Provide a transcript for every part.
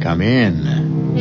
Come in.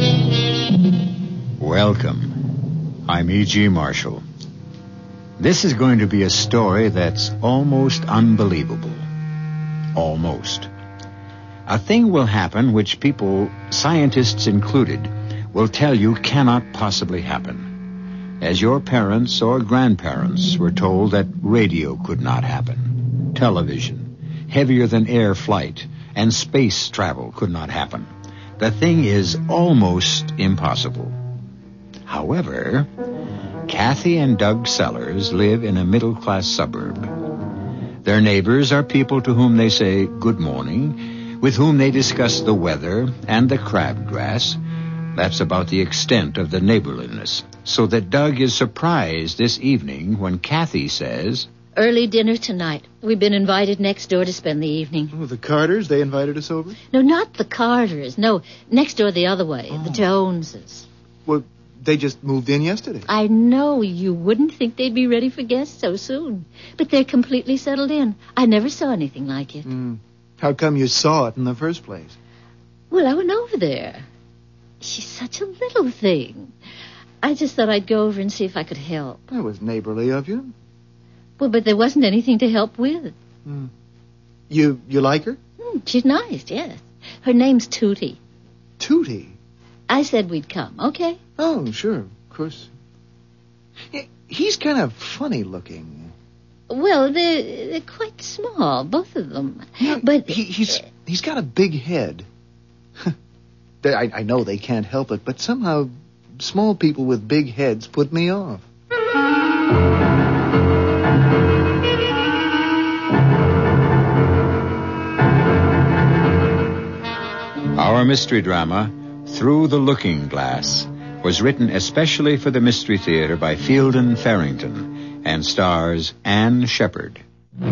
Welcome. I'm E.G. Marshall. This is going to be a story that's almost unbelievable. Almost. A thing will happen which people, scientists included, will tell you cannot possibly happen. As your parents or grandparents were told that radio could not happen. Television, heavier than air flight, and space travel could not happen. The thing is almost impossible. However, Kathy and Doug Sellers live in a middle-class suburb. Their neighbors are people to whom they say good morning, with whom they discuss the weather and the crabgrass. That's about the extent of the neighborliness. So that Doug is surprised this evening when Kathy says, "Early dinner tonight. We've been invited next door to spend the evening." Oh, the Carters, they invited us over? No, not the Carters. No, next door the other way, the Joneses. Well, they just moved in yesterday. I know you wouldn't think they'd be ready for guests so soon, but they're completely settled in. I never saw anything like it. How come you saw it in the first place? Well, I went over there. She's such a little thing. I just thought I'd go over and see if I could help. That was neighborly of you. Well, but there wasn't anything to help with. You like her? She's nice, yes. Her name's Tootie. Tootie? I said we'd come, okay? Oh, sure, of course. He's kind of funny looking. Well, they're quite small, both of them. Yeah, but he's got a big head. I know they can't help it, but somehow small people with big heads put me off. Our mystery drama, Through the Looking Glass, was written especially for the Mystery Theater by Fielden Farrington and stars Anne Shepard.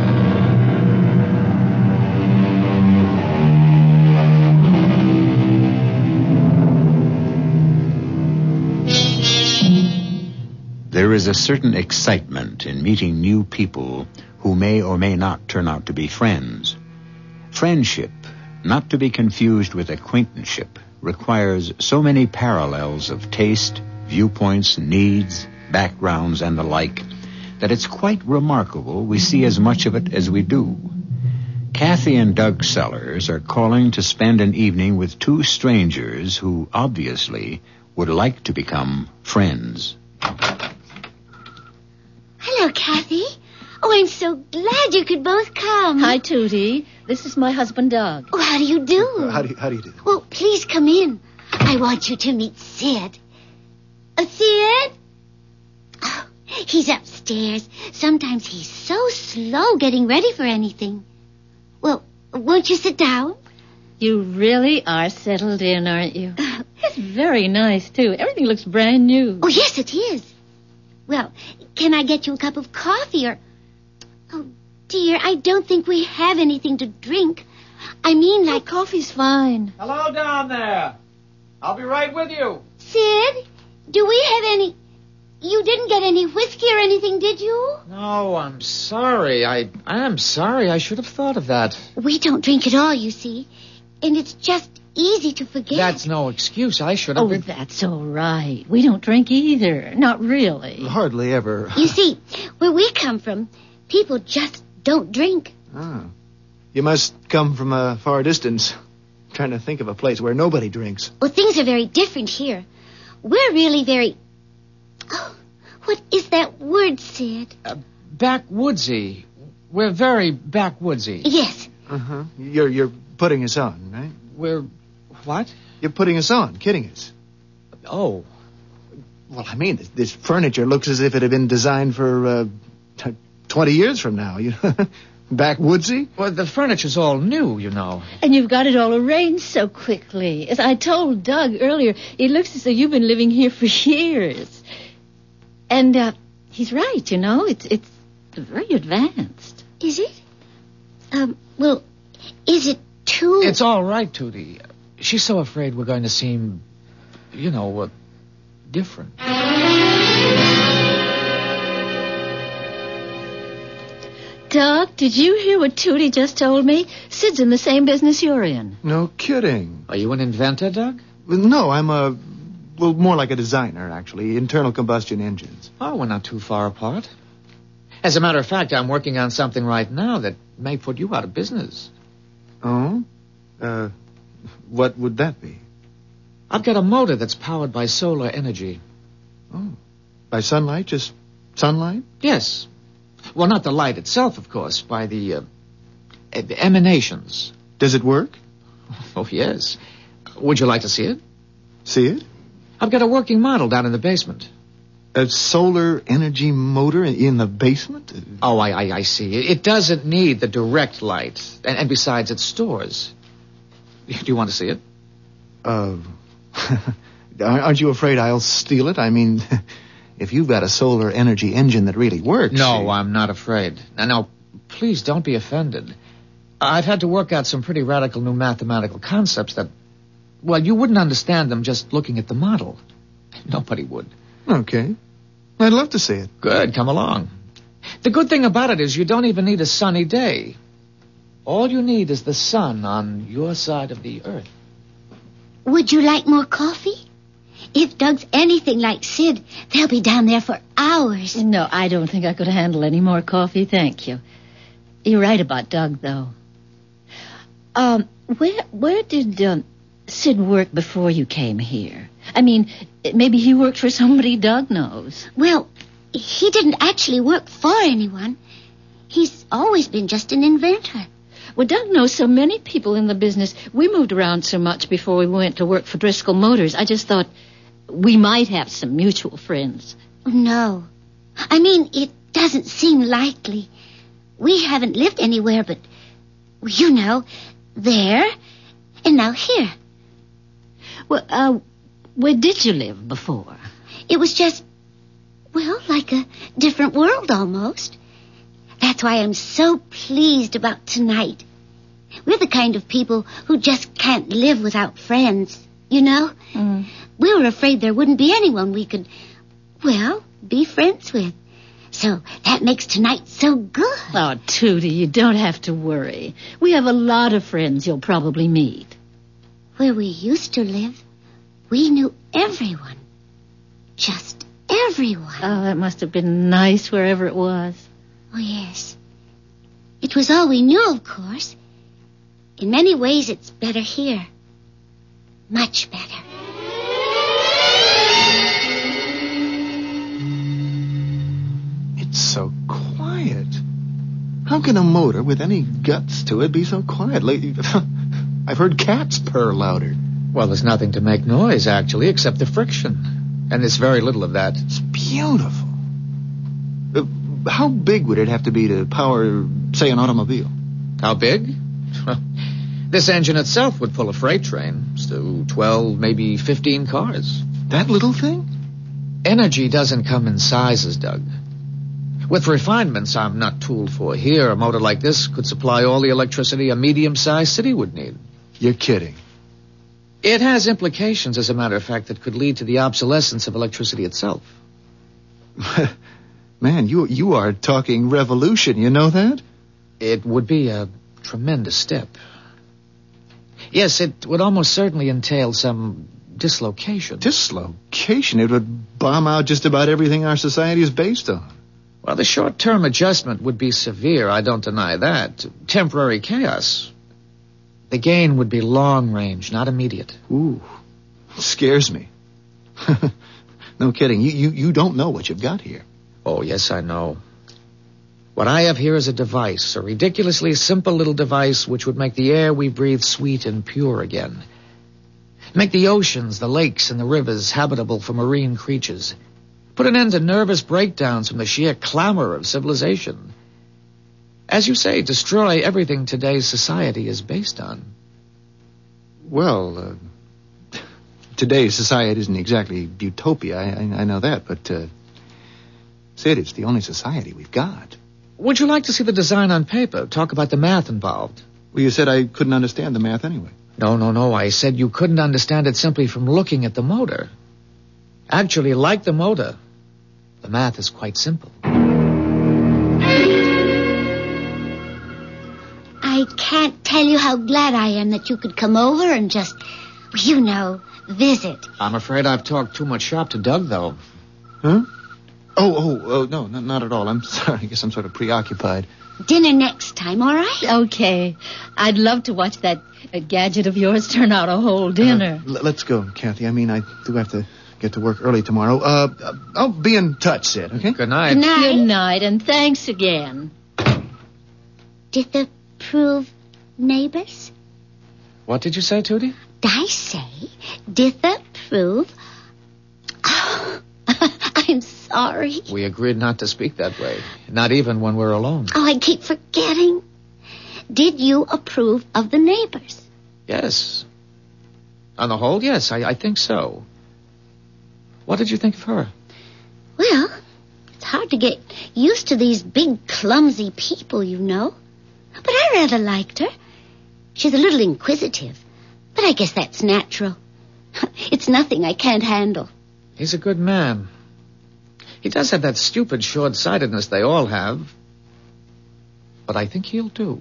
There is a certain excitement in meeting new people who may or may not turn out to be friends. Friendship, not to be confused with acquaintanceship, requires so many parallels of taste, viewpoints, needs, backgrounds, and the like, that it's quite remarkable we see as much of it as we do. Kathy and Doug Sellers are calling to spend an evening with two strangers who obviously would like to become friends. Hello, Kathy. Oh, I'm so glad you could both come. Hi, Tootie. This is my husband, Doug. Oh, how do you do? How do you do? Well, please come in. I want you to meet Sid. Sid? Oh, he's upstairs. Sometimes he's so slow getting ready for anything. Well, won't you sit down? You really are settled in, aren't you? It's very nice, too. Everything looks brand new. Oh, yes, it is. Well, can I get you a cup of coffee or... Oh, dear, I don't think we have anything to drink. I mean, like... Oh, coffee's fine. Hello down there. I'll be right with you. Sid, do we have any... You didn't get any whiskey or anything, did you? No, I'm sorry. I am sorry. I should have thought of that. We don't drink at all, you see. And it's just easy to forget. That's no excuse. I should have Oh, been... that's all right. We don't drink either. Not really. Hardly ever. You see, where we come from, people just don't drink. Oh. You must come from a far distance. I'm trying to think of a place where nobody drinks. Well, things are very different here. We're really very... Oh, what is that word, Sid? Backwoodsy. We're very backwoodsy. Yes. Uh-huh. You're putting us on, right? We're... What? You're putting us on, kidding us. Oh. Well, I mean, this furniture looks as if it had been designed for 20 years from now. You know? Backwoodsy? Well, the furniture's all new, you know. And you've got it all arranged so quickly. As I told Doug earlier, it looks as though you've been living here for years. And he's right, you know. It's very advanced. Is it? Well, is it too... It's all right, Tootie. She's so afraid we're going to seem, you know, different. Doug, did you hear what Tootie just told me? Sid's in the same business you're in. No kidding. Are you an inventor, Doug? No, I'm more like a designer, actually. Internal combustion engines. Oh, we're not too far apart. As a matter of fact, I'm working on something right now that may put you out of business. Oh? What would that be? I've got a motor that's powered by solar energy. Oh. By sunlight? Just sunlight? Yes. Well, not the light itself, of course, by the emanations. Does it work? Oh, yes. Would you like to see it? See it? I've got a working model down in the basement. A solar energy motor in the basement? Oh, I see. It doesn't need the direct light. And besides, it stores. Do you want to see it? Aren't you afraid I'll steal it? I mean, if you've got a solar energy engine that really works... No, I'm not afraid. Now, please don't be offended. I've had to work out some pretty radical new mathematical concepts that, well, you wouldn't understand them just looking at the model. Nobody would. Okay. I'd love to see it. Good, come along. The good thing about it is you don't even need a sunny day. All you need is the sun on your side of the earth. Would you like more coffee? If Doug's anything like Sid, they'll be down there for hours. No, I don't think I could handle any more coffee, thank you. You're right about Doug, though. Where did Sid work before you came here? I mean, maybe he worked for somebody Doug knows. Well, he didn't actually work for anyone. He's always been just an inventor. Well, Doug knows so many people in the business. We moved around so much before we went to work for Driscoll Motors. I just thought we might have some mutual friends. No. I mean, it doesn't seem likely. We haven't lived anywhere but, you know, there and now here. Well, where did you live before? It was just, well, like a different world almost. That's why I'm so pleased about tonight. We're the kind of people who just can't live without friends, you know? Mm. We were afraid there wouldn't be anyone we could, well, be friends with. So that makes tonight so good. Oh, Tootie, you don't have to worry. We have a lot of friends you'll probably meet. Where we used to live, we knew everyone. Just everyone. Oh, that must have been nice wherever it was. Oh, yes. It was all we knew, of course. In many ways, it's better here. Much better. It's so quiet. How can a motor with any guts to it be so quiet? I've heard cats purr louder. Well, there's nothing to make noise, actually, except the friction. And there's very little of that. It's beautiful. How big would it have to be to power, say, an automobile? How big? This engine itself would pull a freight train. So 12, maybe 15 cars. That little thing? Energy doesn't come in sizes, Doug. With refinements I'm not tooled for here, a motor like this could supply all the electricity a medium-sized city would need. You're kidding. It has implications, as a matter of fact, that could lead to the obsolescence of electricity itself. Man, you are talking revolution, you know that? It would be a tremendous step. Yes, it would almost certainly entail some dislocation. Dislocation? It would bomb out just about everything our society is based on. Well, the short-term adjustment would be severe, I don't deny that. Temporary chaos. The gain would be long-range, not immediate. Ooh, scares me. No kidding. You don't know what you've got here. Oh, yes, I know. What I have here is a device, a ridiculously simple little device which would make the air we breathe sweet and pure again. Make the oceans, the lakes, and the rivers habitable for marine creatures. Put an end to nervous breakdowns from the sheer clamor of civilization. As you say, destroy everything today's society is based on. Well, today's society isn't exactly utopia, I know that, but, Sid, it's the only society we've got. Would you like to see the design on paper? Talk about the math involved. Well, you said I couldn't understand the math anyway. No. I said you couldn't understand it simply from looking at the motor. Actually, like the motor, the math is quite simple. I can't tell you how glad I am that you could come over and just, You know, visit. I'm afraid I've talked too much shop to Doug, though. Huh? No, not at all. I'm sorry. I guess I'm sort of preoccupied. Dinner next time, all right? Okay. I'd love to watch that gadget of yours turn out a whole dinner. Let's go, Kathy. I mean, I do have to get to work early tomorrow. I'll be in touch, Sid, okay? Good night. Good night. Good night, and thanks again. Disapprove neighbors? What did you say, Tootie? I say disapprove. Oh, I'm sorry. We agreed not to speak that way. Not even when we're alone. Oh, I keep forgetting. Did you approve of the neighbors? Yes. On the whole, yes, I think so. What did you think of her? Well, it's hard to get used to these big, clumsy people, you know. But I rather liked her. She's a little inquisitive, but I guess that's natural. It's nothing I can't handle. He's a good man. He does have that stupid short-sightedness they all have. But I think he'll do.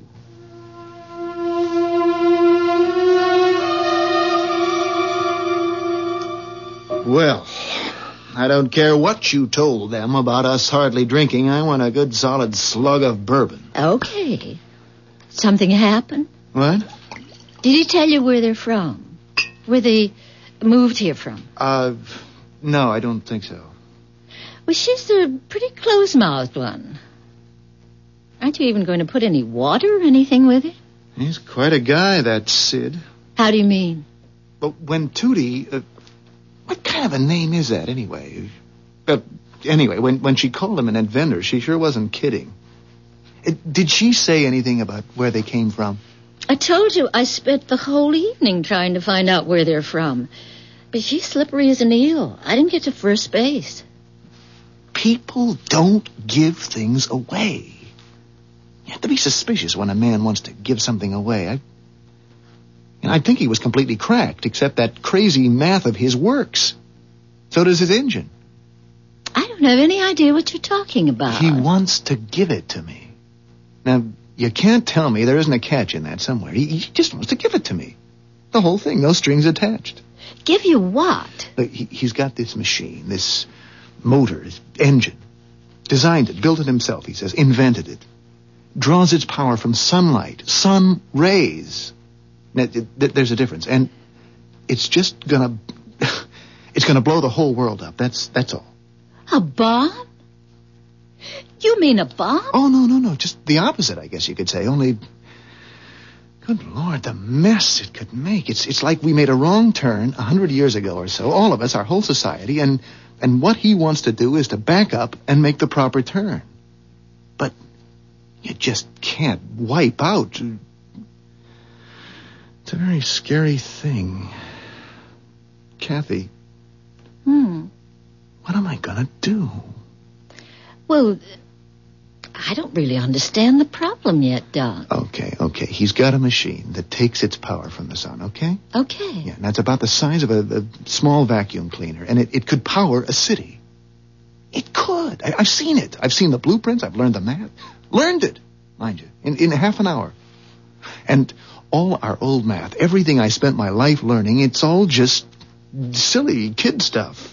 Well, I don't care what you told them about us hardly drinking. I want a good solid slug of bourbon. Okay. Something happened? What? Did he tell you where they're from? Where they moved here from? No, I don't think so. Well, she's a pretty close-mouthed one. Aren't you even going to put any water or anything with it? He's quite a guy, that Sid. How do you mean? But when Tootie... what kind of a name is that, anyway? Anyway, when she called him an inventor, she sure wasn't kidding. Did she say anything about where they came from? I told you I spent the whole evening trying to find out where they're from. But she's slippery as an eel. I didn't get to first base. People don't give things away. You have to be suspicious when a man wants to give something away. I think he was completely cracked, except that crazy math of his works. So does his engine. I don't have any idea what you're talking about. He wants to give it to me. Now, you can't tell me there isn't a catch in that somewhere. He just wants to give it to me. The whole thing, no strings attached. Give you what? Look, he's got this machine, this motor, this engine. Designed it, built it himself, he says, invented it. Draws its power from sunlight, sun rays. Now, there's a difference, and it's just gonna... it's gonna blow the whole world up, that's all. A bomb? You mean a bomb? Oh, no, just the opposite, I guess you could say, only... Good Lord, the mess it could make. It's like we made a wrong turn 100 years ago or so, all of us, our whole society, and what he wants to do is to back up and make the proper turn. But you just can't wipe out. It's a very scary thing. Kathy. What am I gonna do? Well, I don't really understand the problem yet, Doug. Okay. He's got a machine that takes its power from the sun, okay? Okay. Yeah, and that's about the size of a small vacuum cleaner, and it could power a city. It could. I've seen it. I've seen the blueprints. I've learned the math. Learned it, mind you, in half an hour. And all our old math, everything I spent my life learning, it's all just silly kid stuff.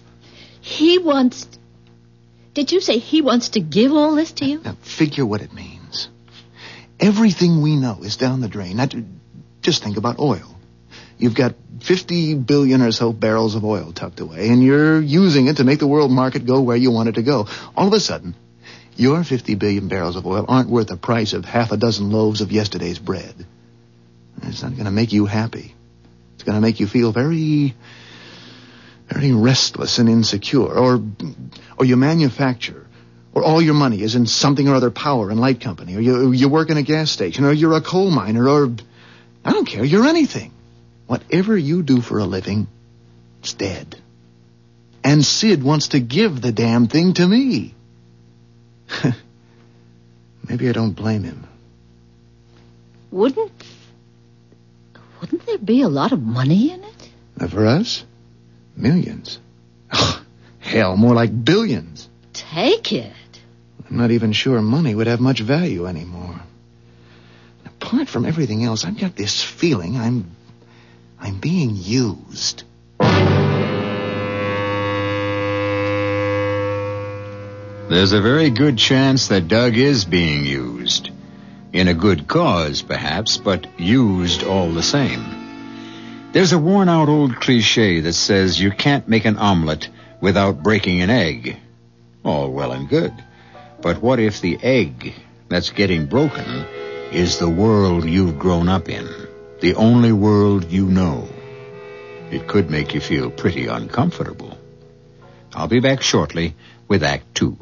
Did you say he wants to give all this to you? Now, figure what it means. Everything we know is down the drain. Now, just think about oil. You've got 50 billion or so barrels of oil tucked away, and you're using it to make the world market go where you want it to go. All of a sudden, your 50 billion barrels of oil aren't worth the price of half a dozen loaves of yesterday's bread. It's not going to make you happy. It's going to make you feel very... very restless and insecure, or you manufacture, or all your money is in something or other power and light company, or you work in a gas station, or you're a coal miner, or I don't care, you're anything. Whatever you do for a living, it's dead. And Sid wants to give the damn thing to me. Maybe I don't blame him. Wouldn't there be a lot of money in it? For us? Millions. Oh, hell, more like billions. Take it. I'm not even sure money would have much value anymore. Apart from everything else, I've got this feeling I'm I'm being used. There's a very good chance that Doug is being used. In a good cause, perhaps, but used all the same. There's a worn-out old cliche that says you can't make an omelet without breaking an egg. All well and good. But what if the egg that's getting broken is the world you've grown up in? The only world you know? It could make you feel pretty uncomfortable. I'll be back shortly with Act 2.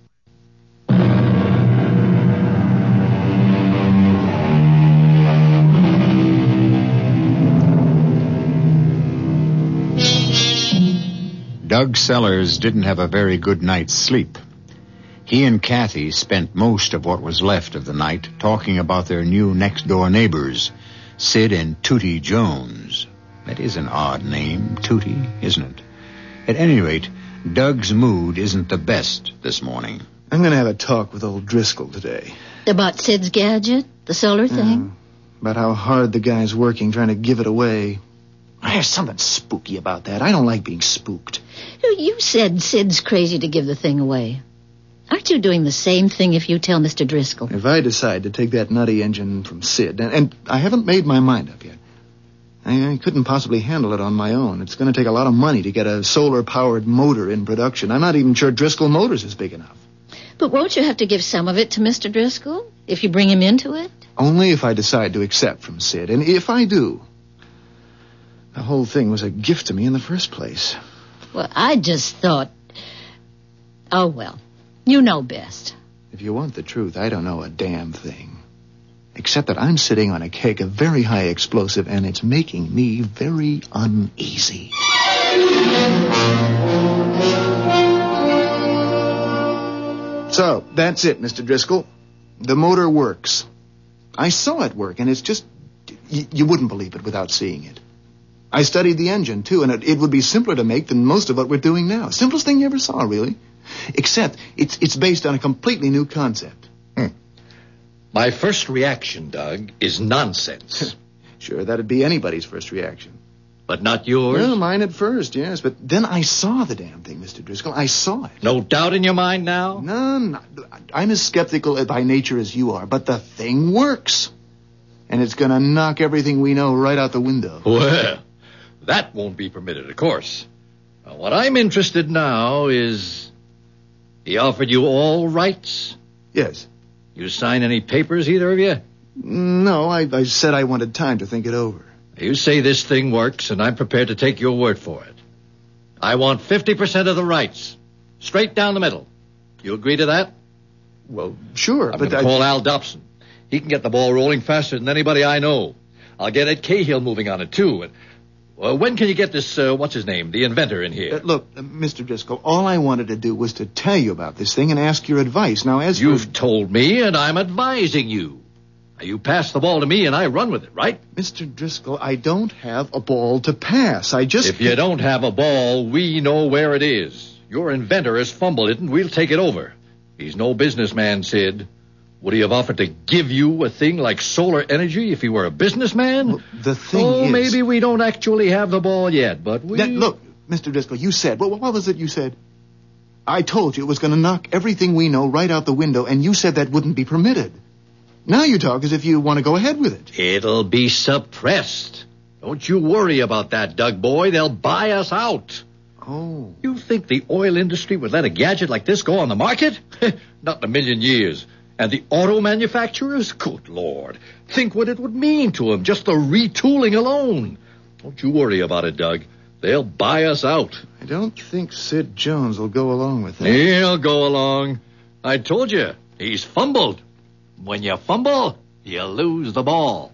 Doug Sellers didn't have a very good night's sleep. He and Kathy spent most of what was left of the night talking about their new next-door neighbors, Sid and Tootie Jones. That is an odd name, Tootie, isn't it? At any rate, Doug's mood isn't the best this morning. I'm going to have a talk with old Driscoll today. About Sid's gadget, the solar thing? About how hard the guy's working trying to give it away. There's something spooky about that. I don't like being spooked. You said Sid's crazy to give the thing away. Aren't you doing the same thing if you tell Mr. Driscoll? If I decide to take that nutty engine from Sid, and I haven't made my mind up yet. I couldn't possibly handle it on my own. It's going to take a lot of money to get a solar-powered motor in production. I'm not even sure Driscoll Motors is big enough. But won't you have to give some of it to Mr. Driscoll if you bring him into it? Only if I decide to accept from Sid. And if I do, the whole thing was a gift to me in the first place. Well, I just thought... Oh, well, you know best. If you want the truth, I don't know a damn thing. Except that I'm sitting on a keg of very high explosive, and it's making me very uneasy. So, that's it, Mr. Driscoll. The motor works. I saw it work, and it's just... You wouldn't believe it without seeing it. I studied the engine, too, and it would be simpler to make than most of what we're doing now. Simplest thing you ever saw, really. Except it's based on a completely new concept. My first reaction, Doug, is nonsense. Sure, that'd be anybody's first reaction. But not yours? Well, mine at first, yes. But then I saw the damn thing, Mr. Driscoll. I saw it. No doubt in your mind now? No. I'm as skeptical by nature as you are, but the thing works. And it's going to knock everything we know right out the window. Well, that won't be permitted, of course. Now, what I'm interested now is... He offered you all rights? Yes. You sign any papers, either of you? No, I said I wanted time to think it over. You say this thing works, and I'm prepared to take your word for it. I want 50% of the rights. Straight down the middle. You agree to that? Well, sure, I'm going to call Al Dobson. He can get the ball rolling faster than anybody I know. I'll get Ed Cahill moving on it, too. When can you get this, what's his name, the inventor in here? Look, Mr. Driscoll, all I wanted to do was to tell you about this thing and ask your advice. Now, as You've told me, and I'm advising you. Now, you pass the ball to me, and I run with it, right? Mr. Driscoll, I don't have a ball to pass. If you don't have a ball, we know where it is. Your inventor has fumbled it, and we'll take it over. He's no businessman, Sid. Would he have offered to give you a thing like solar energy if he were a businessman? Well, the thing is... maybe we don't actually have the ball yet, but we... Look, Mr. Driscoll, you said... What was it you said? I told you it was going to knock everything we know right out the window, and you said that wouldn't be permitted. Now you talk as if you want to go ahead with it. It'll be suppressed. Don't you worry about that, Doug boy. They'll buy us out. Oh. You think the oil industry would let a gadget like this go on the market? Not in a million years. And the auto manufacturers? Good Lord. Think what it would mean to them, just the retooling alone. Don't you worry about it, Doug. They'll buy us out. I don't think Sid Jones will go along with that. He'll go along. I told you, he's fumbled. When you fumble, you lose the ball.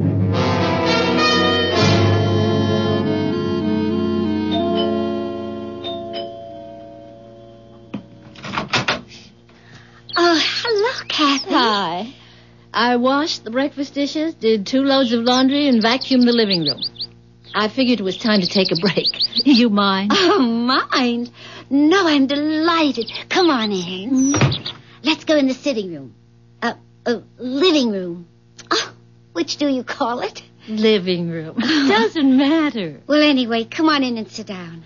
Oh, hello, Kathy. Hi. I washed the breakfast dishes, did 2 loads of laundry, and vacuumed the living room. I figured it was time to take a break. You mind? Oh, mind? No, I'm delighted. Come on in. Let's go in the sitting room. Living room. Oh, which do you call it? living room. It doesn't matter. Well, anyway, come on in and sit down.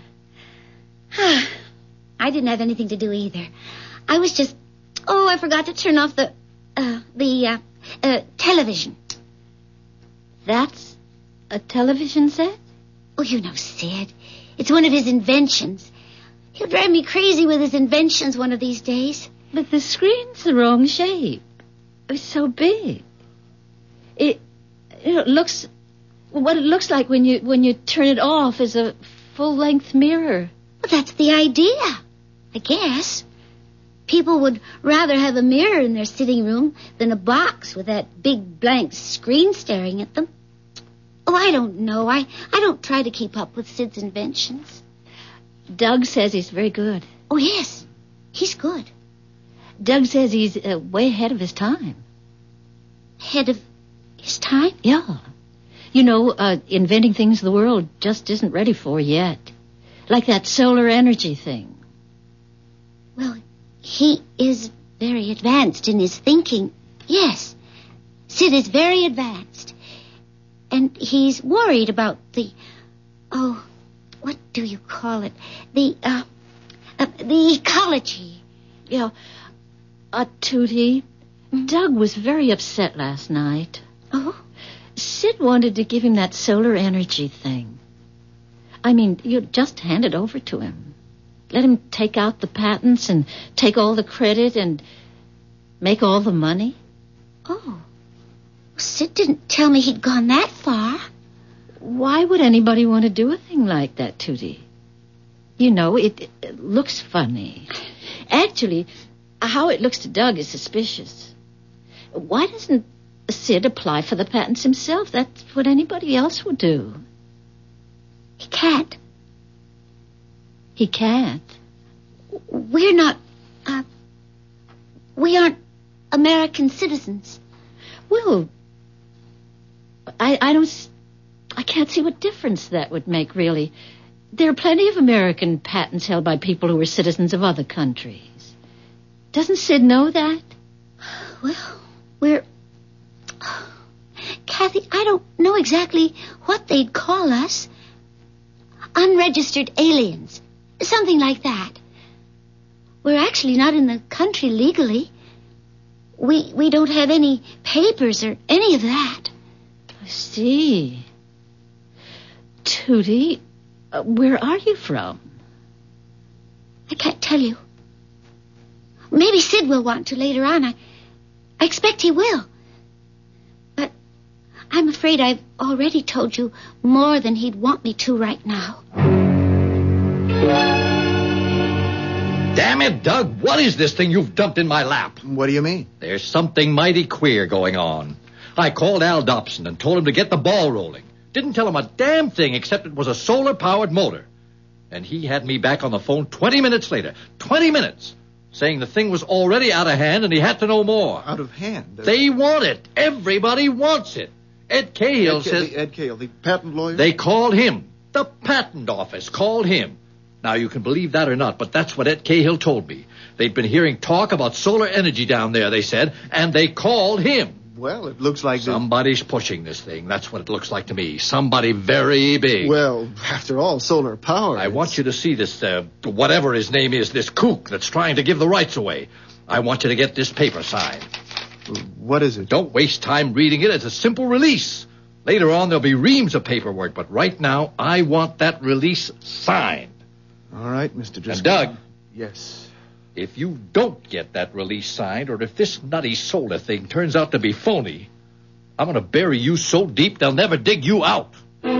I didn't have anything to do either. I was just... Oh, I forgot to turn off the television. That's a television set? Oh, you know Sid. It's one of his inventions. He'll drive me crazy with his inventions one of these days. But the screen's the wrong shape. It's so big. It looks... What it looks like when you turn it off is a full-length mirror. Well, that's the idea, I guess. People would rather have a mirror in their sitting room than a box with that big blank screen staring at them. Oh, I don't know. I don't try to keep up with Sid's inventions. Doug says he's very good. Oh, yes. He's good. Doug says he's way ahead of his time. Ahead of his time? Yeah. You know, inventing things the world just isn't ready for yet. Like that solar energy thing. Well, he is very advanced in his thinking. Yes. Sid is very advanced. And he's worried about what do you call it? The ecology. Yeah. Tootie, Doug was very upset last night. Oh? Sid wanted to give him that solar energy thing. I mean, you just hand it over to him. Let him take out the patents and take all the credit and make all the money. Oh. Sid didn't tell me he'd gone that far. Why would anybody want to do a thing like that, Tootie? You know, it looks funny. Actually, how it looks to Doug is suspicious. Why doesn't Sid apply for the patents himself? That's what anybody else would do. He can't. He can't? We're not, we aren't American citizens. Well, I can't see what difference that would make, really. There are plenty of American patents held by people who are citizens of other countries. Doesn't Sid know that? Well, Kathy, I don't know exactly what they'd call us. Unregistered aliens. Something like that. We're actually not in the country legally. We don't have any papers or any of that. I see. Tootie, where are you from? I can't tell you. Maybe Sid will want to later on. I expect he will. But I'm afraid I've already told you more than he'd want me to right now. Damn it, Doug, what is this thing you've dumped in my lap? What do you mean? There's something mighty queer going on. I called Al Dobson and told him to get the ball rolling. Didn't tell him a damn thing except it was a solar-powered motor. And he had me back on the phone 20 minutes later. 20 minutes! Saying the thing was already out of hand and he had to know more. Out of hand? They want it. Everybody wants it. Ed Cahill says... Ed Cahill, the patent lawyer? They called him. The patent office called him. Now, you can believe that or not, but that's what Ed Cahill told me. They'd been hearing talk about solar energy down there, they said, and they called him. Well, it looks like... Somebody's pushing this thing. That's what it looks like to me. Somebody very big. Well, after all, solar power... I want you to see this, whatever his name is, this kook that's trying to give the rights away. I want you to get this paper signed. What is it? Don't waste time reading it. It's a simple release. Later on, there'll be reams of paperwork, but right now, I want that release signed. All right, Mr. Driscoll. And Doug. Yes? If you don't get that release signed, or if this nutty solar thing turns out to be phony, I'm going to bury you so deep they'll never dig you out.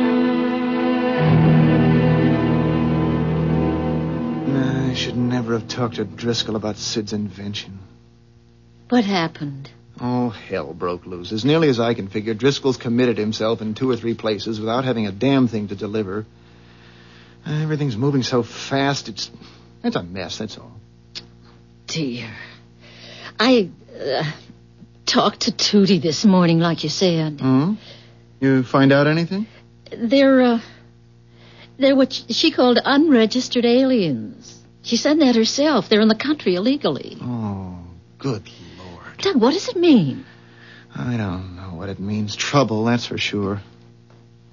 I should never have talked to Driscoll about Sid's invention. What happened? Oh, hell broke loose. As nearly as I can figure, Driscoll's committed himself in 2 or 3 places without having a damn thing to deliver. Everything's moving so fast, it's a mess, that's all. Dear. I talked to Tootie this morning, like you said. Hmm? You find out anything? They're what she called unregistered aliens. She said that herself. They're in the country illegally. Oh, good Lord. Doug, what does it mean? I don't know what it means. Trouble, that's for sure.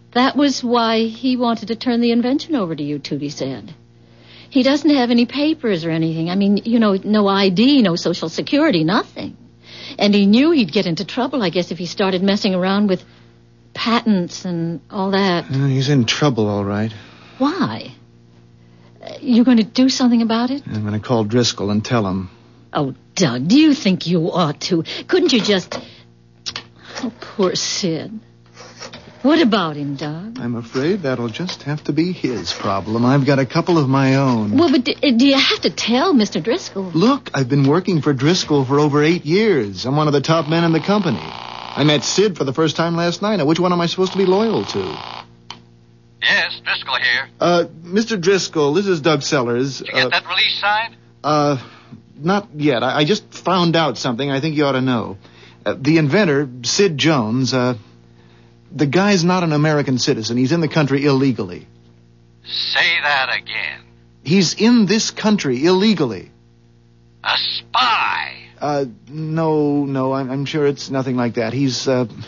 That was why he wanted to turn the invention over to you, Tootie said. He doesn't have any papers or anything. I mean, no ID, no Social Security, nothing. And he knew he'd get into trouble, I guess, if he started messing around with patents and all that. He's in trouble, all right. Why? You going to do something about it? I'm going to call Driscoll and tell him. Oh, Doug, do you think you ought to? Couldn't you just... Oh, poor Sid. What about him, Doug? I'm afraid that'll just have to be his problem. I've got a couple of my own. Well, but do you have to tell Mr. Driscoll? Look, I've been working for Driscoll for over 8 years. I'm one of the top men in the company. I met Sid for the first time last night. Now, which one am I supposed to be loyal to? Yes, Driscoll here. Mr. Driscoll, this is Doug Sellers. Did you get that release signed? Not yet. I just found out something I think you ought to know. The inventor, Sid Jones, the guy's not an American citizen. He's in the country illegally. Say that again. He's in this country illegally. A spy? No, I'm sure it's nothing like that. He's,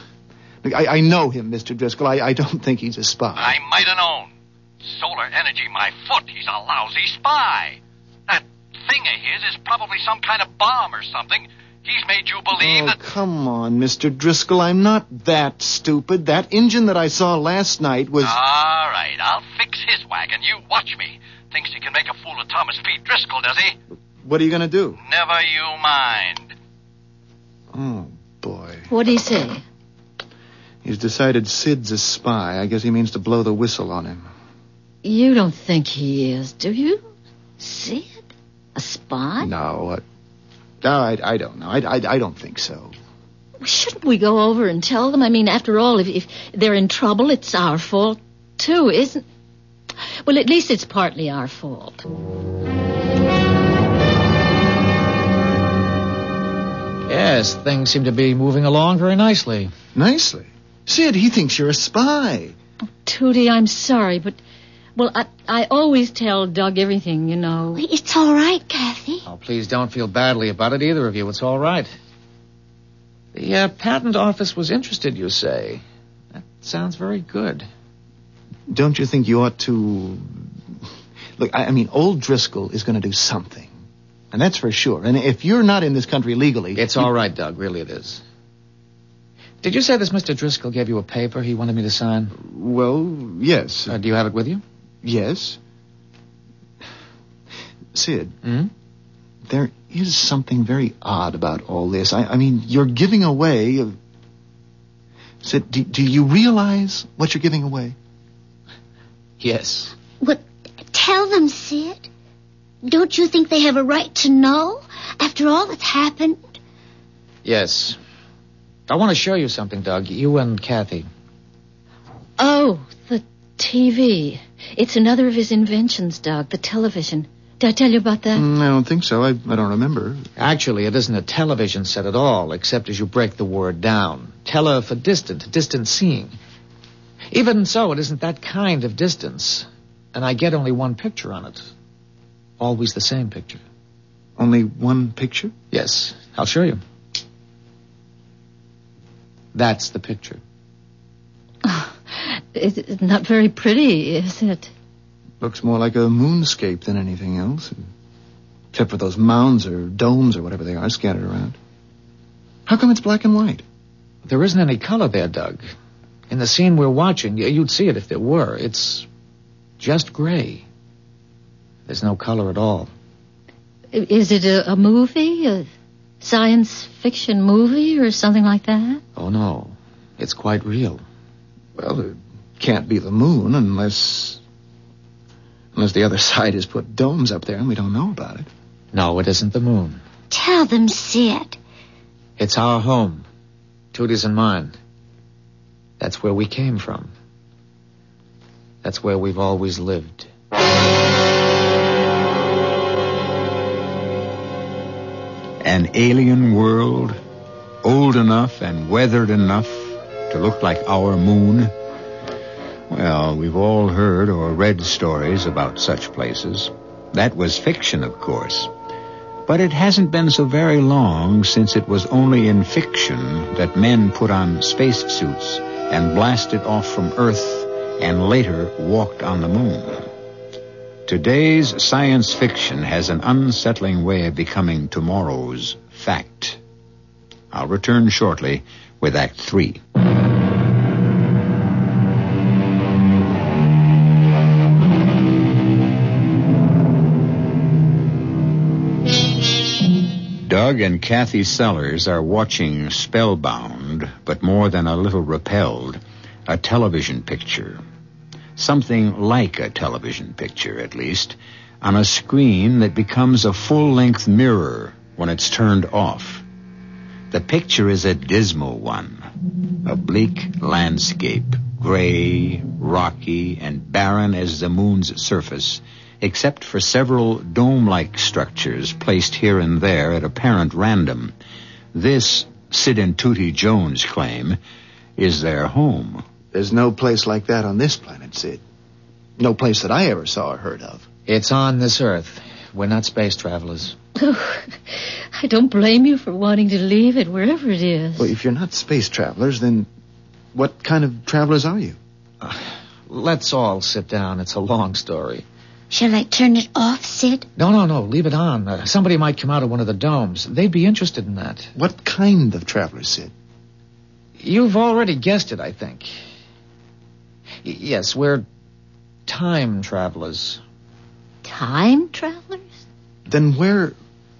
I know him, Mr. Driscoll. I don't think he's a spy. I might have known. Solar energy, my foot. He's a lousy spy. That thing of his is probably some kind of bomb or something. He's made you believe that... Come on, Mr. Driscoll. I'm not that stupid. That engine that I saw last night was... All right, I'll fix his wagon. You watch me. Thinks he can make a fool of Thomas P. Driscoll, does he? What are you going to do? Never you mind. Oh, boy. What'd he say? He's decided Sid's a spy. I guess he means to blow the whistle on him. You don't think he is, do you? Sid? A spy? No, I don't know. I don't think so. Shouldn't we go over and tell them? I mean, after all, if they're in trouble, it's our fault, too, isn't... Well, at least it's partly our fault. Yes, things seem to be moving along very nicely. Nicely? Sid, he thinks you're a spy. Oh, Tootie, I'm sorry, but... Well, I always tell Doug everything, you know. It's all right, Kathy. Oh, please don't feel badly about it, either of you. It's all right. The patent office was interested, you say. That sounds very good. Don't you think you ought to... Look, I mean, old Driscoll is going to do something. And that's for sure. And if you're not in this country legally... It's all right, Doug. Really it is. Did you say this Mr. Driscoll gave you a paper he wanted me to sign? Well, yes. Do you have it with you? Yes. Sid, Hmm? there is something very odd about all this. I mean, you're giving away... Sid, do you realize what you're giving away? Yes. What? Tell them, Sid. Don't you think they have a right to know after all that's happened? Yes. I want to show you something, Doug. You and Kathy. Oh, the TV. It's another of his inventions, Doug, the television. Did I tell you about that? I don't think so. I don't remember. Actually, it isn't a television set at all, except as you break the word down. Tele for distant seeing. Even so, it isn't that kind of distance. And I get only one picture on it. Always the same picture. Only one picture? Yes, I'll show you. That's the picture. Oh, it's not very pretty, is it? Looks more like a moonscape than anything else. Except for those mounds or domes or whatever they are scattered around. How come it's black and white? There isn't any color there, Doug. In the scene we're watching, you'd see it if there were. It's just gray. There's no color at all. Is it a movie? A science fiction movie or something like that? Oh, no. It's quite real. Well, it can't be the moon unless the other side has put domes up there and we don't know about it. No, it isn't the moon. Tell them, Sid. It's our home. Tootie's and mine. That's where we came from. That's where we've always lived. An alien world, old enough and weathered enough to look like our moon. Well, we've all heard or read stories about such places. That was fiction, of course. But it hasn't been so very long since it was only in fiction that men put on spacesuits and blasted off from Earth and later walked on the moon. Today's science fiction has an unsettling way of becoming tomorrow's fact. I'll return shortly with Act 3. Doug and Kathy Sellers are watching spellbound, but more than a little repelled, a television picture. Something like a television picture, at least, on a screen that becomes a full-length mirror when it's turned off. The picture is a dismal one, a bleak landscape, gray, rocky, and barren as the moon's surface, except for several dome-like structures placed here and there at apparent random. This, Sid and Tootie Jones claim, is their home. There's no place like that on this planet, Sid. No place that I ever saw or heard of. It's on this Earth. We're not space travelers. Oh, I don't blame you for wanting to leave it, wherever it is. Well, if you're not space travelers, then what kind of travelers are you? Let's all sit down. It's a long story. Shall I turn it off, Sid? No. Leave it on. Somebody might come out of one of the domes. They'd be interested in that. What kind of travelers, Sid? You've already guessed it, I think. Yes, we're time travelers. Time travelers? Then when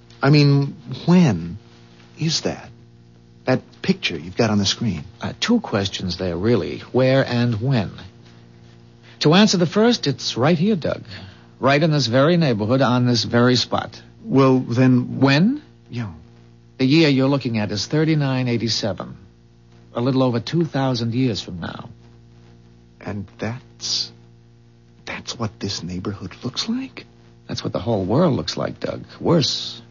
is that? That picture you've got on the screen. Two questions there, really. Where and when? To answer the first, it's right here, Doug. Right in this very neighborhood, on this very spot. Well, then... When? Yeah. The year you're looking at is 3987. A little over 2,000 years from now. And that's what this neighborhood looks like? That's what the whole world looks like, Doug. Worse.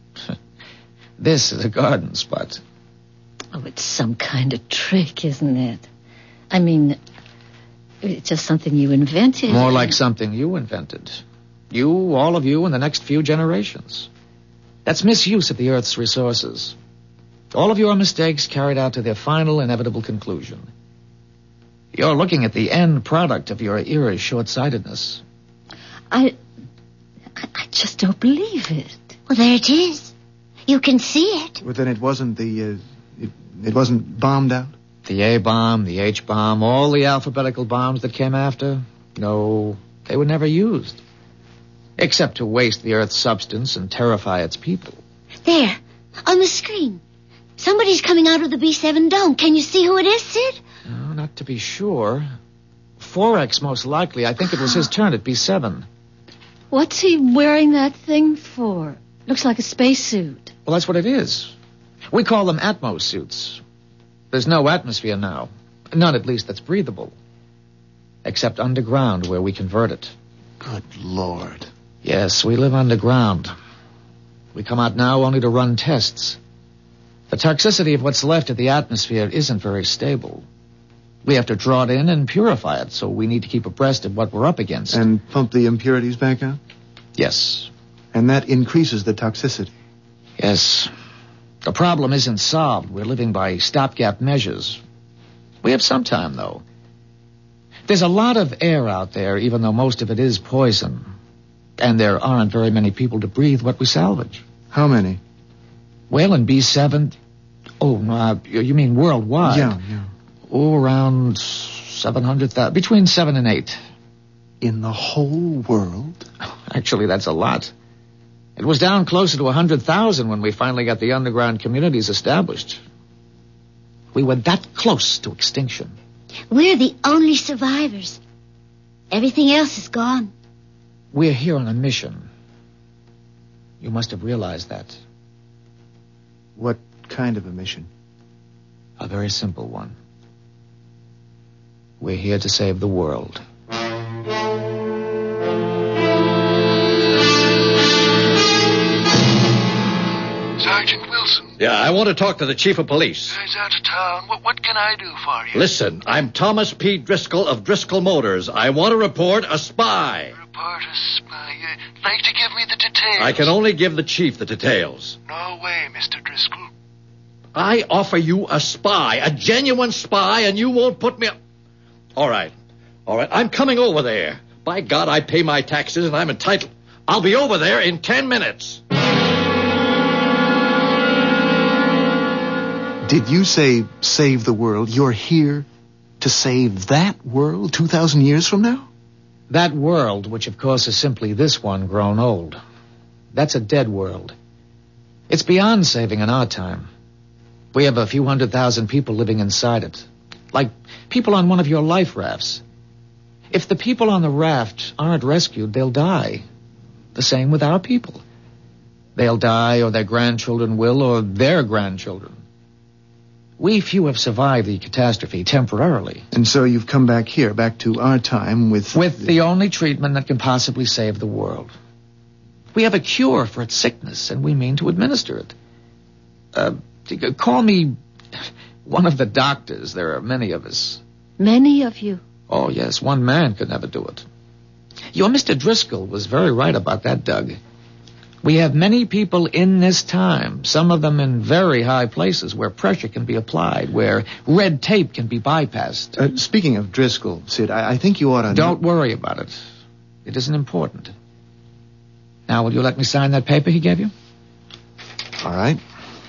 This is a garden spot. Oh, it's some kind of trick, isn't it? I mean, it's just something you invented. More like something you invented. You, all of you, in the next few generations. That's misuse of the Earth's resources. All of your mistakes carried out to their final, inevitable conclusion. You're looking at the end product of your era's short-sightedness. I just don't believe it. Well, there it is. You can see it. But then it wasn't it wasn't bombed out? The A-bomb, the H-bomb, all the alphabetical bombs that came after? No, they were never used. Except to waste the Earth's substance and terrify its people. There, on the screen. Somebody's coming out of the B7 dome. Can you see who it is, Sid? No, not to be sure. Forex, most likely. I think it was his turn at B7. What's he wearing that thing for? Looks like a spacesuit. Well, that's what it is. We call them Atmos suits. There's no atmosphere now. None, at least, that's breathable. Except underground, where we convert it. Good Lord. Yes, we live underground. We come out now only to run tests. The toxicity of what's left of the atmosphere isn't very stable. We have to draw it in and purify it, so we need to keep abreast of what we're up against. And pump the impurities back out? Yes. And that increases the toxicity? Yes. The problem isn't solved. We're living by stopgap measures. We have some time, though. There's a lot of air out there, even though most of it is poison. And there aren't very many people to breathe what we salvage. How many? Well, in B7... Oh, you mean worldwide? Yeah. Oh, around 700,000. Between 7 and 8. In the whole world? Actually, that's a lot. It was down closer to 100,000 when we finally got the underground communities established. We were that close to extinction. We're the only survivors. Everything else is gone. We're here on a mission. You must have realized that. What kind of a mission? A very simple one. We're here to save the world. Sergeant Wilson. Yeah, I want to talk to the chief of police. He's out of town. What can I do for you? Listen, I'm Thomas P. Driscoll of Driscoll Motors. I want to report a spy. Report a spy. You'd like to give me the details? I can only give the chief the details. No way, Mr. Driscoll. I offer you a spy, a genuine spy, and you won't put me... All right. All right, I'm coming over there. By God, I pay my taxes and I'm entitled. I'll be over there in 10 minutes. Did you say save the world? You're here to save that world 2,000 years from now? That world, which of course is simply this one grown old. That's a dead world. It's beyond saving in our time. We have a few 100,000 people living inside it. Like people on one of your life rafts. If the people on the raft aren't rescued, they'll die. The same with our people. They'll die, or their grandchildren will, or their grandchildren. We few have survived the catastrophe temporarily. And so you've come back here, back to our time with... With the only treatment that can possibly save the world. We have a cure for its sickness, and we mean to administer it. Call me one of the doctors. There are many of us. Many of you? Oh, yes, one man could never do it. Your Mr. Driscoll was very right about that, Doug. We have many people in this time, some of them in very high places where pressure can be applied, where red tape can be bypassed. Speaking of Driscoll, Sid, I think you ought to... Don't worry about it. It isn't important. Now, will you let me sign that paper he gave you? All right.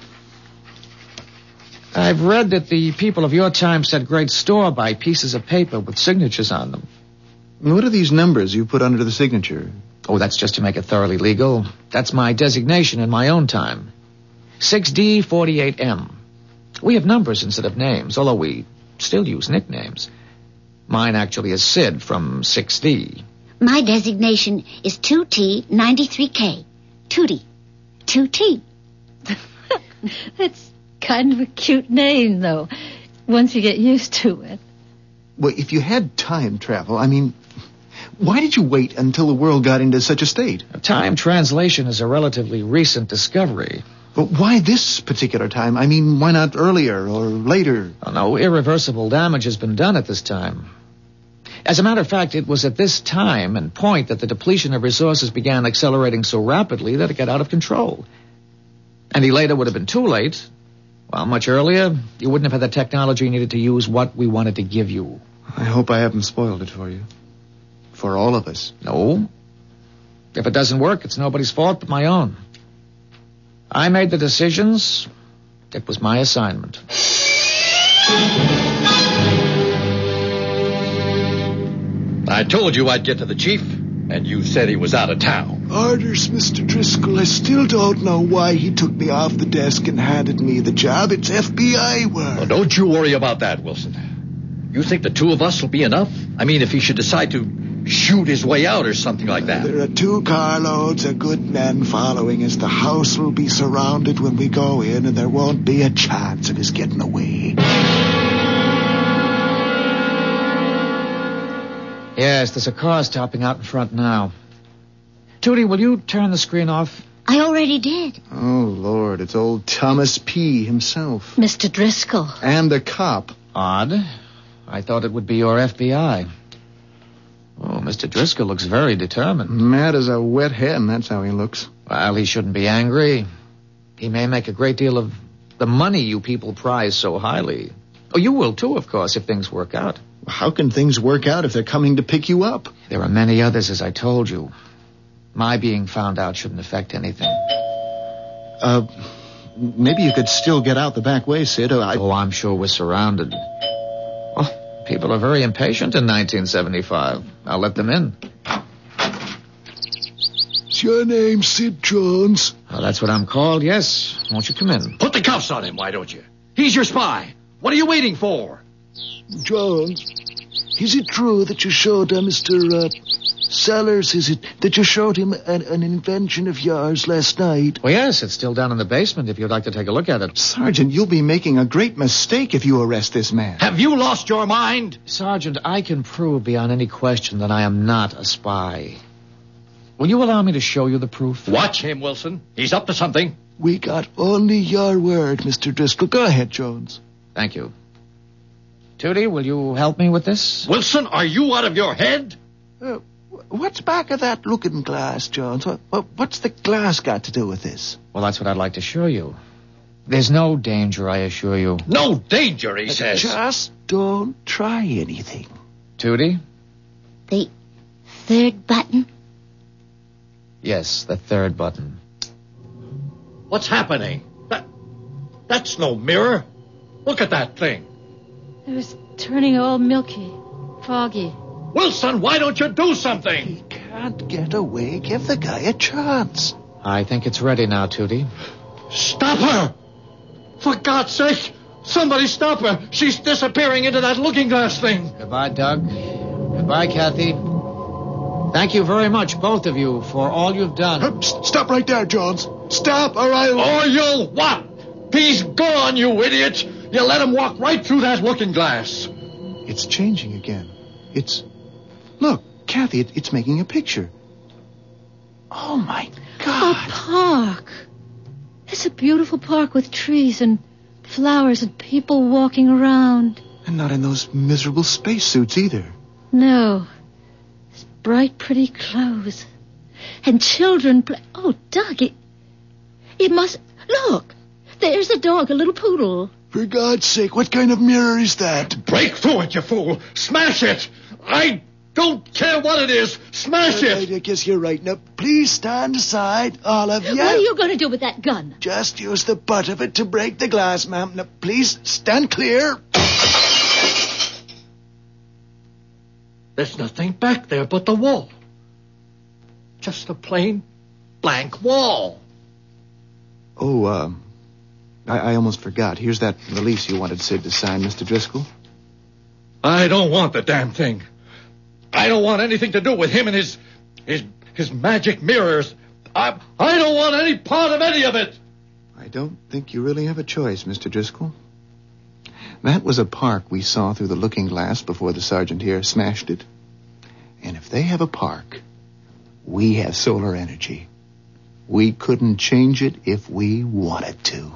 I've read that the people of your time set great store by pieces of paper with signatures on them. What are these numbers you put under the signature? Oh, that's just to make it thoroughly legal. That's my designation in my own time. 6D48M. We have numbers instead of names, although we still use nicknames. Mine actually is Sid from 6D. My designation is 2T93K. Tootie. 2T. That's kind of a cute name, though, once you get used to it. Well, if you had time travel, why did you wait until the world got into such a state? Time translation is a relatively recent discovery. But why this particular time? Why not earlier or later? Oh, no, irreversible damage has been done at this time. As a matter of fact, it was at this time and point that the depletion of resources began accelerating so rapidly that it got out of control. Any later would have been too late. Well, much earlier, you wouldn't have had the technology needed to use what we wanted to give you. I hope I haven't spoiled it for you. For all of us. No. If it doesn't work, it's nobody's fault but my own. I made the decisions. It was my assignment. I told you I'd get to the chief, and you said he was out of town. Orders, Mr. Driscoll. I still don't know why he took me off the desk and handed me the job. It's FBI work. Well, don't you worry about that, Wilson. You think the two of us will be enough? If he should decide to shoot his way out or something like that. There are 2 carloads of good men following us. The house will be surrounded when we go in, and there won't be a chance of his getting away. Yes, there's a car stopping out in front now. Tootie, will you turn the screen off? I already did. Oh, Lord, it's old Thomas P. himself. Mr. Driscoll. And a cop. Odd. I thought it would be your FBI. Oh, Mr. Driscoll looks very determined. Mad as a wet hen, that's how he looks. Well, he shouldn't be angry. He may make a great deal of the money you people prize so highly. Oh, you will too, of course, if things work out. How can things work out if they're coming to pick you up? There are many others, as I told you. My being found out shouldn't affect anything. Maybe you could still get out the back way, Sid. Oh, I'm sure we're surrounded. Oh, people are very impatient in 1975. I'll let them in. Is your name Sid Jones? Well, that's what I'm called, yes. Won't you come in? Put the cuffs on him, why don't you? He's your spy. What are you waiting for? Jones, is it true that you showed Mr. Sellers, is it that you showed him an invention of yours last night? Well, yes, it's still down in the basement if you'd like to take a look at it. Sergeant, you'll be making a great mistake if you arrest this man. Have you lost your mind? Sergeant, I can prove beyond any question that I am not a spy. Will you allow me to show you the proof? Watch him, Wilson. He's up to something. We got only your word, Mr. Driscoll. Go ahead, Jones. Thank you. Tootie, will you help me with this? Wilson, are you out of your head? What's back of that looking glass, Jones? What's the glass got to do with this? Well, that's what I'd like to show you. There's no danger, I assure you. No danger, he says. Just don't try anything. Tootie, The third button? Yes, the third button. What's happening? That's no mirror. Look at that thing. It was turning all milky, foggy. Wilson, why don't you do something? He can't get away. Give the guy a chance. I think it's ready now, Tootie. Stop her! For God's sake, somebody stop her. She's disappearing into that looking glass thing. Goodbye, Doug. Goodbye, Kathy. Thank you very much, both of you, for all you've done. Stop right there, Jones. Stop, or I'll... Or you'll what? He's gone, you idiot! You let him walk right through that looking glass. It's changing again. Look, Kathy, it's making a picture. Oh, my God. A park. It's a beautiful park with trees and flowers and people walking around. And not in those miserable spacesuits either. No. It's bright, pretty clothes. And children play... Oh, Doug, it must... Look, there's a dog, a little poodle. For God's sake, what kind of mirror is that? Break through it, you fool! Smash it! I don't care what it is! Smash it! I guess you're right. Now, please stand aside, all of you. What are you going to do with that gun? Just use the butt of it to break the glass, ma'am. Now, please stand clear. There's nothing back there but the wall. Just a plain, blank wall. Oh, I almost forgot. Here's that release you wanted Sid to sign, Mr. Driscoll. I don't want the damn thing. I don't want anything to do with him and his magic mirrors. I don't want any part of any of it. I don't think you really have a choice, Mr. Driscoll. That was a park we saw through the looking glass before the sergeant here smashed it. And if they have a park, we have solar energy. We couldn't change it if we wanted to.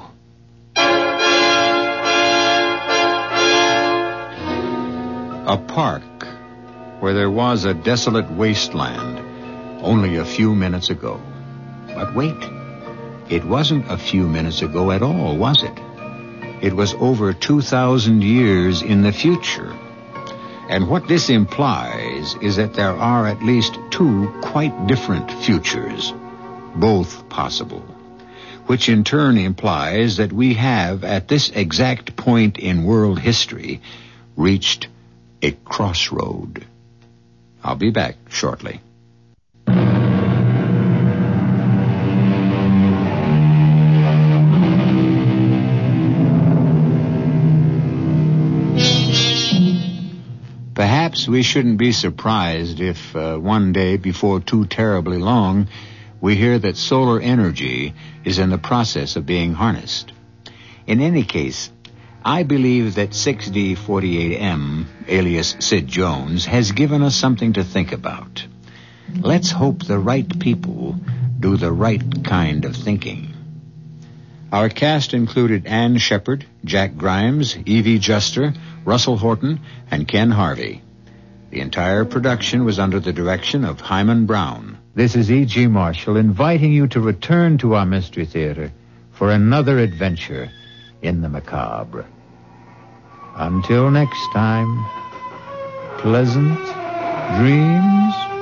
A park where there was a desolate wasteland only a few minutes ago. But wait, it wasn't a few minutes ago at all, was it? It was over 2,000 years in the future. And what this implies is that there are at least two quite different futures, both possible, which in turn implies that we have, at this exact point in world history, reached a crossroad. I'll be back shortly. Perhaps we shouldn't be surprised if one day, before too terribly long, we hear that solar energy is in the process of being harnessed. In any case, I believe that 6D48M, alias Sid Jones, has given us something to think about. Let's hope the right people do the right kind of thinking. Our cast included Ann Shepard, Jack Grimes, Evie Juster, Russell Horton, and Ken Harvey. The entire production was under the direction of Hyman Brown. This is E.G. Marshall inviting you to return to our Mystery Theater for another adventure in the macabre. Until next time, pleasant dreams.